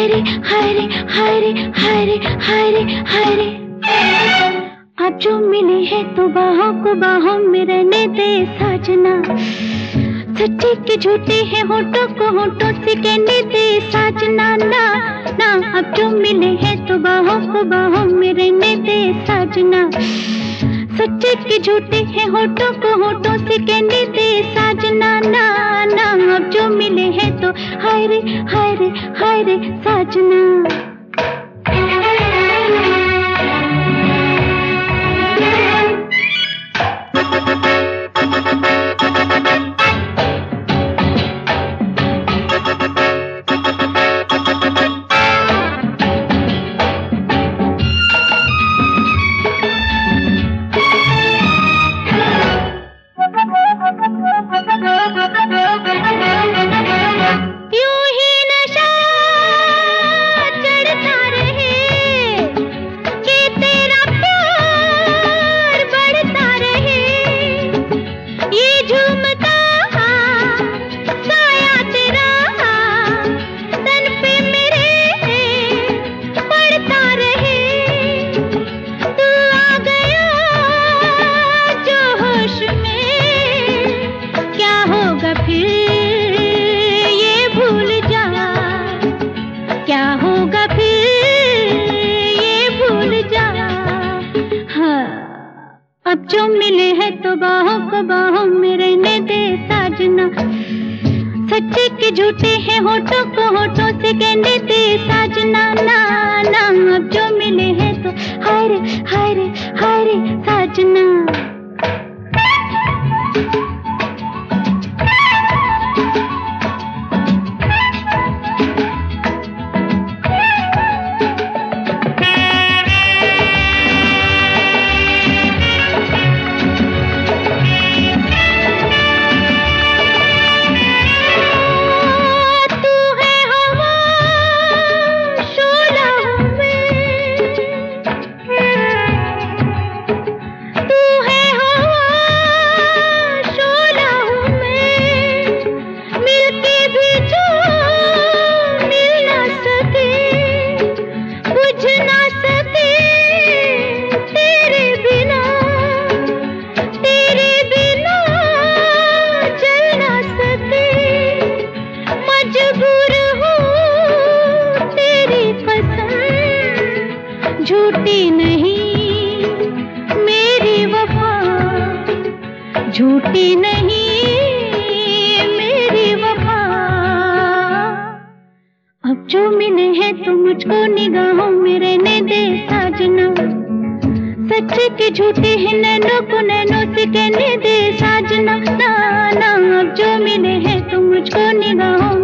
हरे हरे हरे हरे हरे हरे। अब जो मिले हैं तो बाहों को बाहों में रहने दे साजना, सच्चे के झूठे हैं होठों को होठों से कहने दे साजना ना ना। अब जो मिले हैं तो बाहों को बाहों में रहने दे साजना, सच्चे के झूठे हैं होठों को होठों से कहने दे साजना ना ना। अब जो मिले हैं तो हाय रे हाय रे हाय रे साजना। क्या होगा फिर ये भूल जा। हाँ अब जो मिले हैं तो बाहों को बाहों में रहने दे साजना, सच्चे के झूठे हैं होठों को होठों से कहने दे साजना ना ना। अब जो मिले हैं तो हाय रे हाय रे हाय रे साजना। झूठी नहीं मेरी वफा, झूठी नहीं मेरी वफा। अब जो मिले हैं तो मुझको निगाहों में रहने दे साजना, सच्चे के झूठे हैं नैनों को नैनों से कहने दे साजना ना ना। अब जो मिले हैं तो मुझको निगाहों